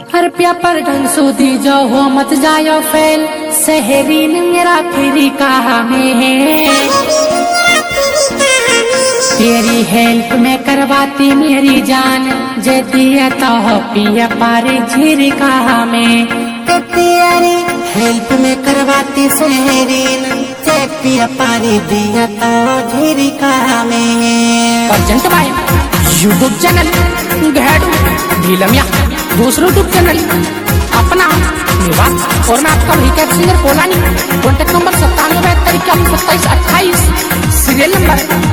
हर प्या पर ढंग सूदी जो हो मत जायो फेल, शहरीन मेरा फिरी कहा में है। तेरी हेल्प में करवाती मेरी जान, जेती है तो पिया पारे झीरी कहा में। तेरी हेल्प में करवाती शहरीन, जेती है पारे दिया तो झीरी कहा में। अर्जेंट भाई यूट्यूब चैनल घेडू भीलमिया, दूसरा यूट्यूब चैनल अपना निवास, और मैं आपका recap singer Kolani. Contact number 97722728, serial number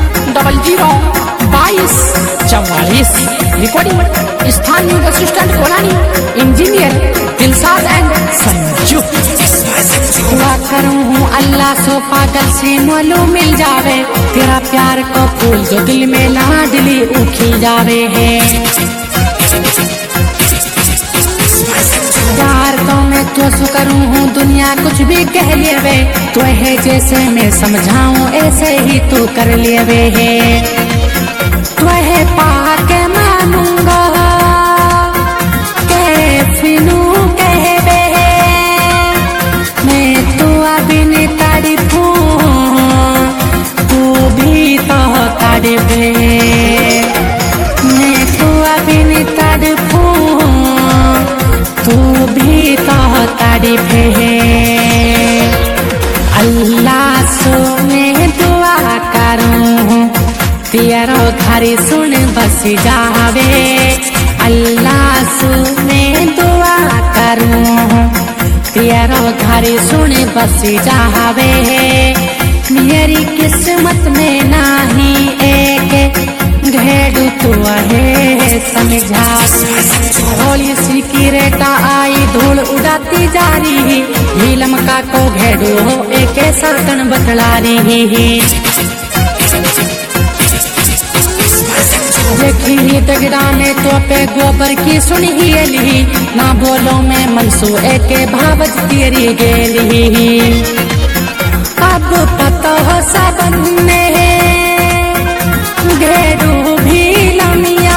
002244। Recording स्थान news assistant Kolani, engineer Dilsad and Sanju. दुआ करूँ अल्लाह सो पागल से मालूम मिल जावे, तेरा प्यार को फूल जो दिल में लाडली उखिल जावे है। प्यार तो मैं तो सु करूँ हूँ, दुनिया कुछ भी कह लेवे, तो है जैसे मैं समझाऊँ ऐसे ही तू कर लेवे है। तो है पाके मानूंगा कैफिनू कहवे है, मैं तो अभी नहीं तारीफूं, तू भी तो तारीफे, मैं तो अभी नहीं तारीफूं, तू भी तो तारीफ है। अल्लाह सुने दुआ करूँ, तेरो घरी सुन बस जावे। अल्लाह सुने दुआ करूँ, तेरो घरी सुन बस जावे। मेरी किस्मत में नाही एक घेडू तू है समझा। होली सिकी रेटा आई धूल उड़ाती जा रही, नीलम का को घेडू हो एक सर्कन बतला रही। देखी दगड़ा में तो पे गोबर की सुनी ली, ना बोलो मैं मनसू एक भावज तेरी गेली। अब पता हो सबन में घेडू भी लमिया,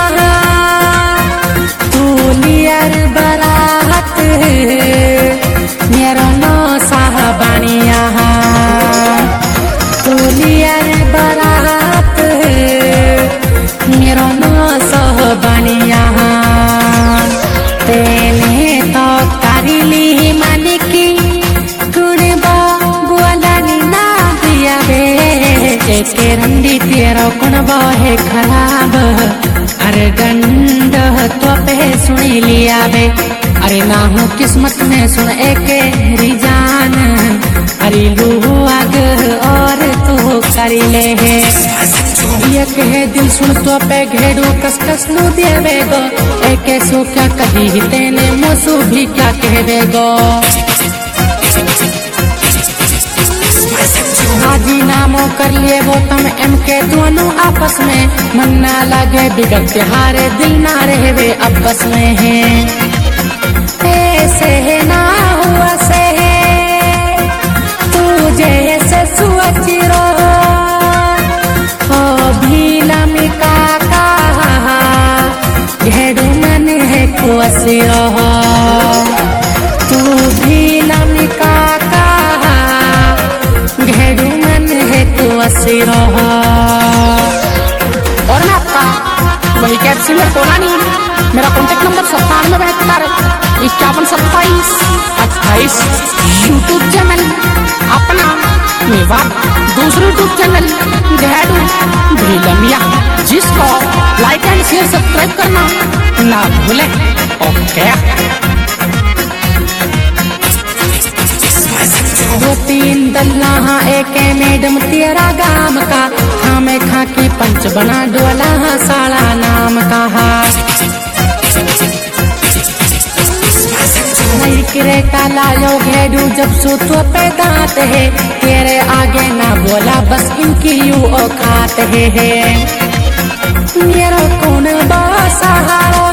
तू लियर बरात मेरा नो साहबानिया, तू लियर बरात मेरा नो साहबानिया। तेने तो कारिली मानी की कुणबा बुआलानी ना दिया बे, के रंडी तेरा कुणबा है खराब, अरे डंड तो पे सुनी लिया बे। अरे ना हूँ किस्मत में सुन एक रिजान, अरे लू आग और तू करी ले है। ये कहे दिल सुन तो पे घेडू कस कस नु देवे गो, एक सो क्या कही तेने मोसू भी क्या कहवे गो। हाजी नामो कर लिए वो तुम एम के दोनों आपस में, मन ना लगे बिगड़ के हारे दिल ना रहे आपस में है। ऐसे ना हुआ से तू जैसे सोची रो, ओ भीलमी का घेडू मन है कुसी रहो, तू भीलमी का घेडू मन है तू असी रहो। और मैं आपका वही कैब सिंगर कोलानी, मेरा कॉन्टेक्ट नंबर 9772512728। यूट्यूब चैनल अपना निवास, दूसरा यूट्यूब चैनल घेडू भीलमिया, जिसको लाइक एंड शेयर सब्सक्राइब करना ना भूले। ओके 2-3 दल्ला एक मैडम तेरा गाम का, हमें खा की पंच बना डोला साला नाम कहा। किरे का लायो घेडू जब सूतो पे दांत है, तेरे आगे ना बोला बस इनकी यू औकात है। मेरा कौन सहारा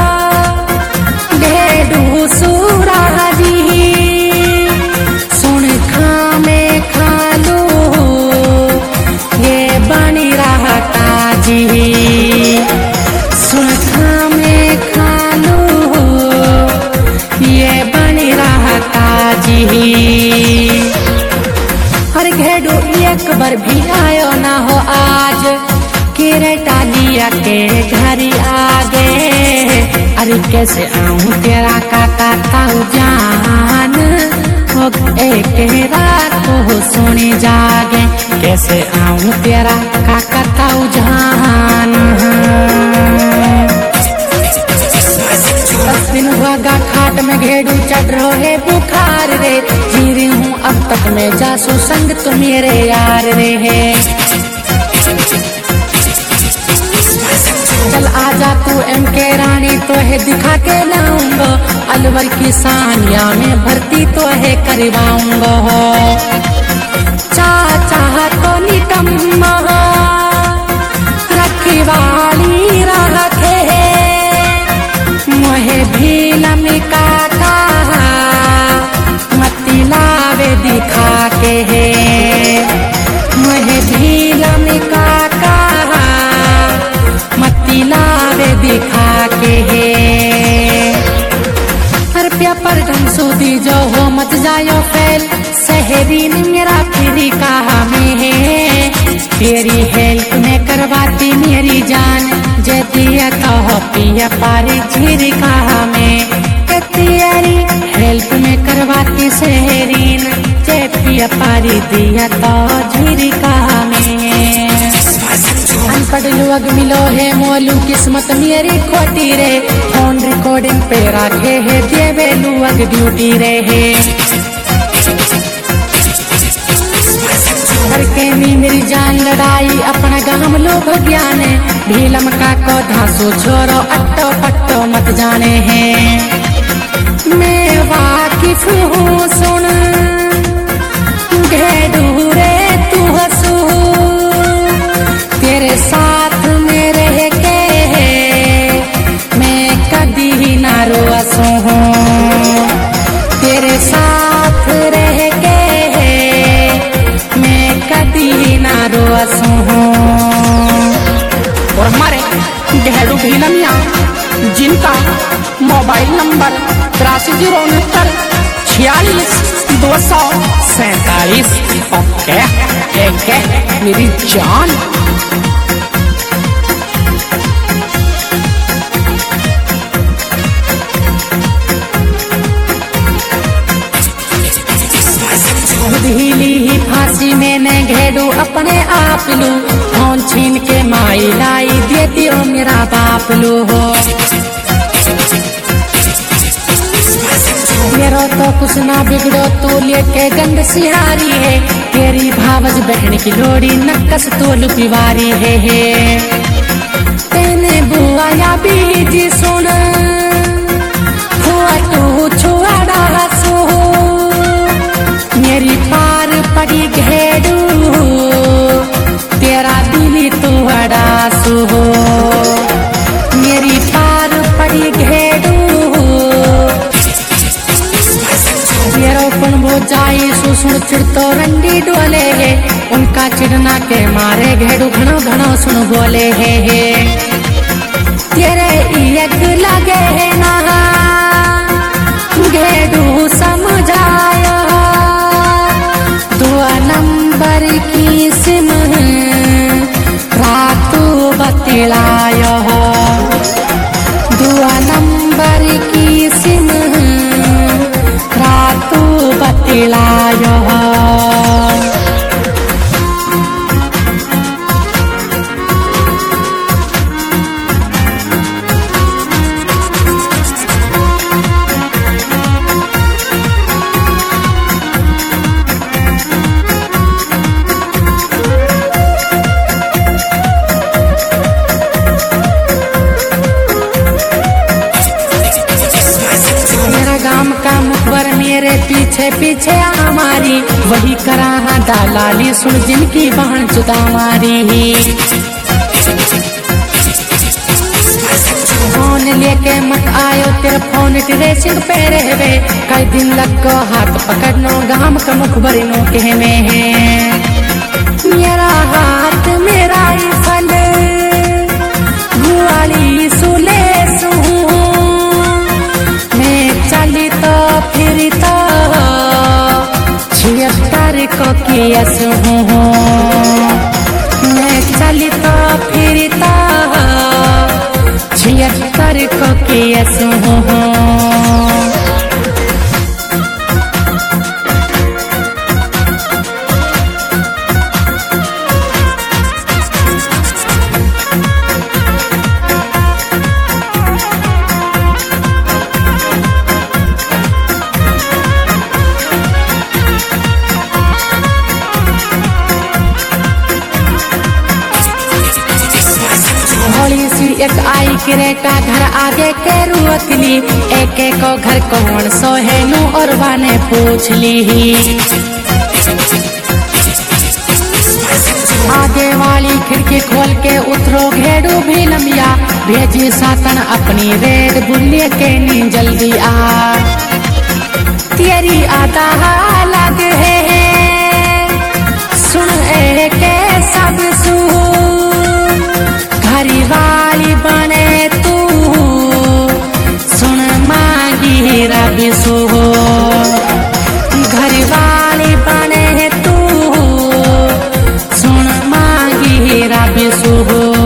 घेडू सूरा जी, सुन खा में खा लू ये बनी रहा ताजी, सुन खा में खा लू पर भी आयो ना हो आज, किरे टालिया के घर आगे। अरे कैसे आऊं तेरा काका ताऊ जान, हो एक रात को सोने जागे। कैसे आऊं तेरा काका ताऊ जान। 10 दिन हुआ गा खाट में घेड़ू चढ़ रो है बुखार रे। जी रही हूँ अब तक मैं जासू संग तो मेरे यार रे है। चल आजा तू एम के रानी तो है दिखा के लाऊंगा। अलवर की सानिया में भर्ती तो है करवाऊंगा। चाचा तो निकम्मा रखवाली रखे मोहे भी लमिका का मती लावे दिखा के है। मोहे भी लमिका का मती लावे दिखा के है। रुपया पर ढंग सूदी जो हो मत जायो फैल। शहरीन मेरा फिरी कहा में है। तेरी हेल्प में करवाती मेरी जान। जदिया तो पिया पारी झीरी कहा में। तेरी हेल्प में करवाती शहरीन। जे पिया पारी दिया तो झीरी कहा में। अनपढ़ लोग मिलो है मोलू किस्मत मेरी खोटी रे। फोन रिकॉर्डिंग पे रखे है देवे लुअग ड्यूटी रे है। करके मेरी जान लड़ाई अपना गाम लोग ज्ञान है। भीलम का को धासो छोरो अट्टो पट्टो मत जाने हैं। मैं वाकिफ हूँ सुन घेडू रे तू हंसू। तेरे साथ में रह के मैं कभी ना रोसू हूँ। तेरे साथ रह के मैं कभी ना रोसू हूँ। और हमारे घेडू भीलमिया जिनका मोबाइल नंबर 836946 ओके एक मेरी जान। ढीली ही फांसी मैंने घेडू अपने आप लू। फोन छीन के माई लाई देती हो मेरा बाप लू हो। मेरो तो कुछ ना बिगड़ो तू लेके गंद सिहारी है। तेरी भावज बहन की लोड़ी नक्कस तो लुपिवारी है। तेने बुआ या बीजी सुन हुआ तू छुआड़ा सो। मेरी पार पड़ी घेडू तेरा दिल तू अड़ासू हो। मेरी पार पड़ी घेडू तेरोपन वो जाई सुन चिड़ तो रंडी डोले है। उनका चिड़ना के मारे घेडू घणो घणो सुन बोले है। तेरे एक लगे है ना घेडू समझाया। 2 नंबर की सिम रातू बतलायो। 2 नंबर की सिम रातू बतलायो। मेरे पीछे पीछे हमारी वही करा दलाली सुन जिनकी बहन जुदा मारी। फोन लेके मत आयो तेरे फोन ट्रेसिंग पे रहवे। कई दिन लग को हाथ पकड़नो गाम का मुख बरनो के में है। मेरा हाथ मेरा फल गुआली सुले सू। मैं चली तो फिर तो 76 को किया हूँ। सो हो। एक आई क्रेटा घर आगे के रुअतली, एक एक घर कौन सोहेलू और बाने पूछ ली। आगे वाली खिड़की खोल के उतरो घेड़ू भी लमिया, भेजी सातन अपनी रेड बुल्ले के नी जल्दी आ। तेरी आता हालत है सुन के सब सू, घरी वाली बने तू सुन मांगी रबी सो। घरी वाली बने तू सुन मांगी रबी सो।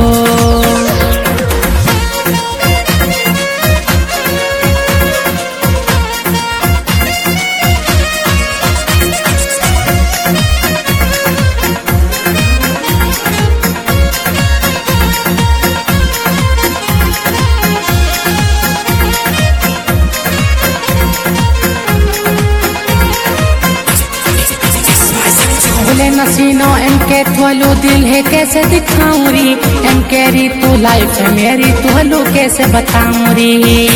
नसीनो इनके थोलू दिल है कैसे दिखाऊं री, इनके री तू लाइफ है मेरी थोलू कैसे बताऊं री।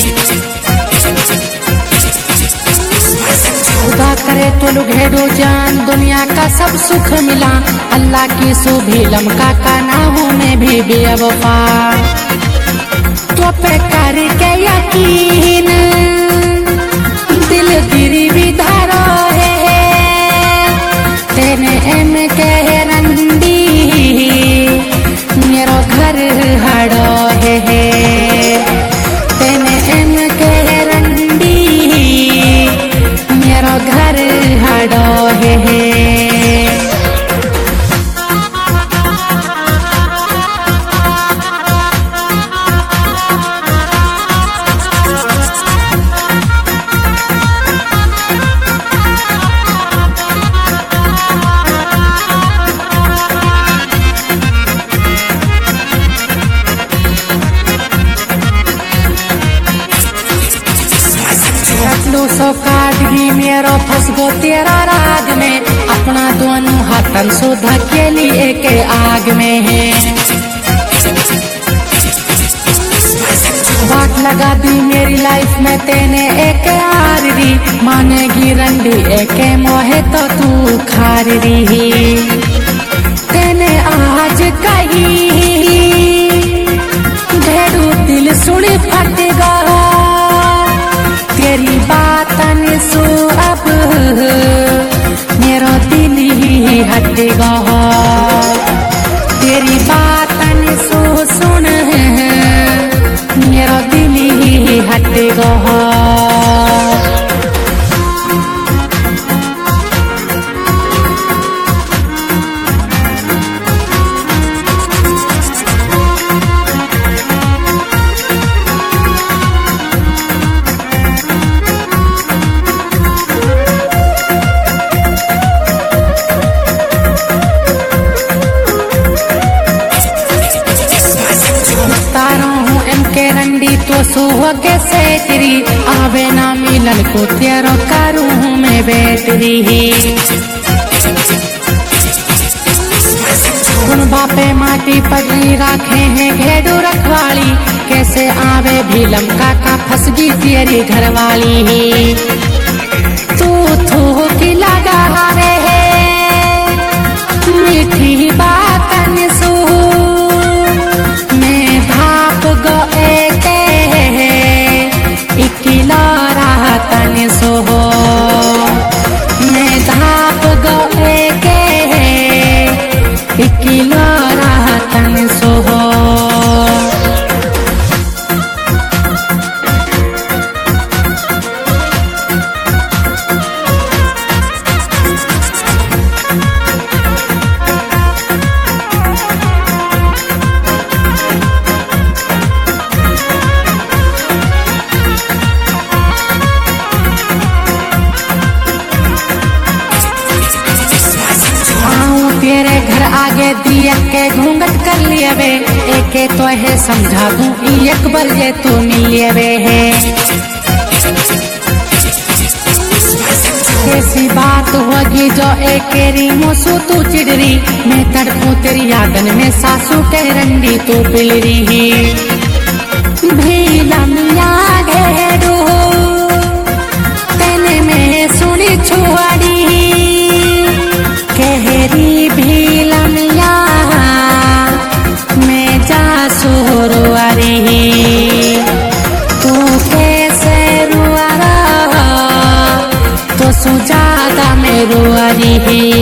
खुदा करे तो घेरो जान दुनिया का सब सुख मिला, अल्लाह की सुभी लमका का ना होने भी बेवफा। तो पे कर के यकीन दिल गिरी भी धारो है, तेने एम के रंडी मेरो घर हड़ो है। तेने एम के रंडी मेरो घर हड़ो है। सो काटगी मेरो फंस गो तेरा राग में, अपना दोनों हाथन सो धकेली एक आग में है। बात लगा दी मेरी लाइफ में तेने एक आररी, मानेगी रंडी एक मोहे तो तू खाररी। तेने आज कही ढेरू दिल सुनी फटेगा, तेरी बातन सो अब मेरो दिल ही हटेगा। तेरी बातन सो सुन मेरो दिल ही हटेगा। तो सुहागे से तेरी आवे ना मिलन को तेरो करूँ मैं बेटरी। गुण बापे माटी पगड़ी राखे हैं घेडू रखवाली, कैसे आवे भी लमका का फसगी तेरी घरवाली। तू थू की लगा रे मीठी बातन सू, मैं भाप गए तन सो मैं धाप गए के किलो तन सो। वे एके तो है समझा दूं एक बार ये तू मिलिए वे है कैसी बात होगी जो एकेरी मुसु तू चिड़री मैं तड़पूं तेरी यादन में सासू के रंडी तू पिलरी भीलमिया घेरू तेने में सुनी छुआड़ी कहरी भीलमिया मैं जा सुरुआरी तू कैसे रुआरा तो सुजाता में रुआरी